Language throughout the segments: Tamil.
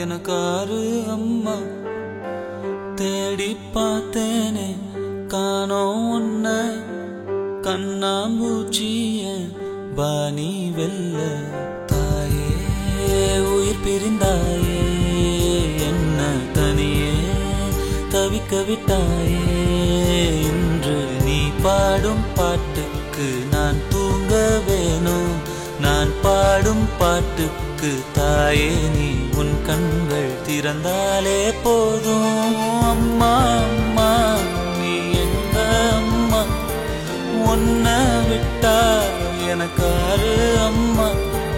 எனக்காரு அம்மா. தேடி பார்த்தேனே காணோம் உன்ன, கண்ணாம்பூச்சிய பாணி வெல்ல. தாயே உயிர் பிரிந்தாயே, என்ன தனியே தவிக்க விட்டாயே. இன்று நீ பாடும் பாட்டுக்கு நான் தூங்க வேணும். நான் பாடும் பாட்டுக்கு தாயே நீ உன் கண்கள் திறந்தாலே போதும். அம்மா அம்மா நீ எங்க அம்மா, உன்னை விட்டா எனக்காரு அம்மா.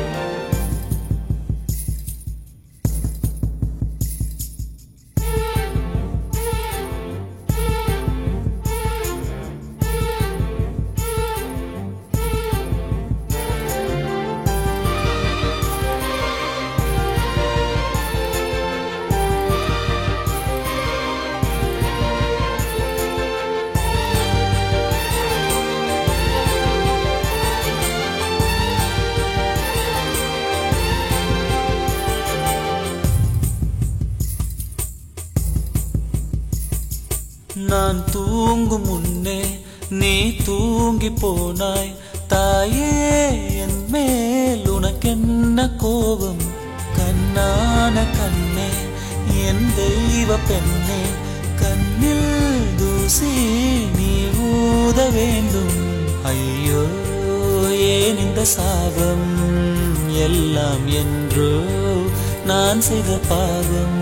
நான் தூங்கும் முன்னே நீ தூங்கி போனாய். தாயே என் மேல் உனக்கென்ன கோபம்? கண்ணான கண்ணே என் தெய்வ பெண்ணே, கண்ணில் தூசி நீ ஊத வேண்டும். ஐயோ ஏன் இந்த சாபம் எல்லாம் என்றோ நான் செய்த பாவம்.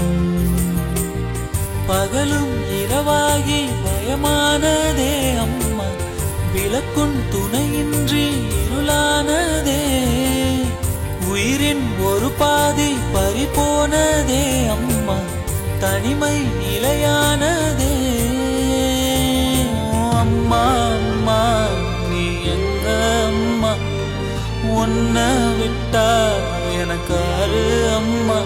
பகலும் இரவாகி பயமானதே அம்மா, விளக்குன் துணையின்றி இருளானதே. உயிரின் ஒரு பாதி பறிபோனதே அம்மா, தனிமை நிலையானதே. அம்மா அம்மா நீ எங்க அம்மா, உன்னை விட்டா எனக்காரு அம்மா.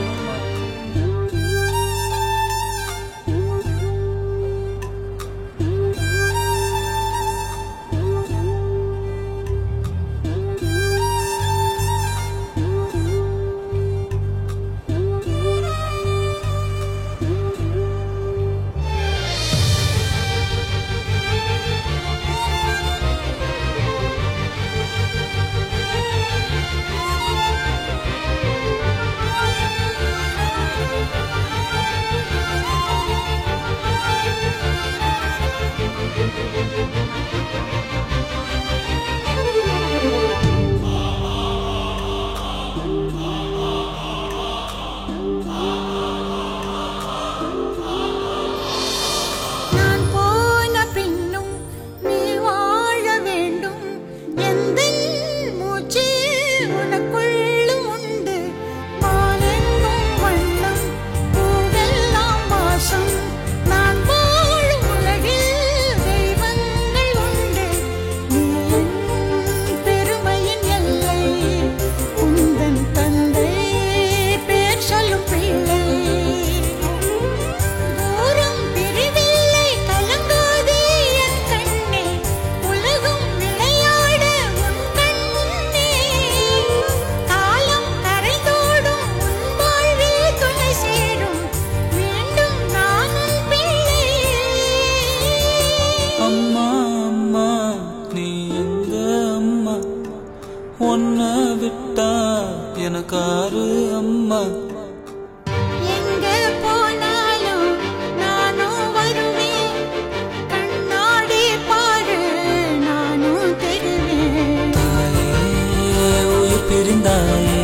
உன்னை விட்டா எனக்காரு அம்மா. எங்க போனாலும் நானும் வருவேன், கண்ணாடி பாரு நானும் தெரிவேன். தாயே உயிர் பிரிந்தாயே,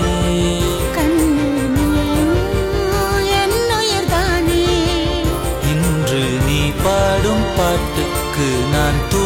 கண்ணு என்னுயிர்தானே. இன்று நீ பாடும் பாட்டுக்கு நான்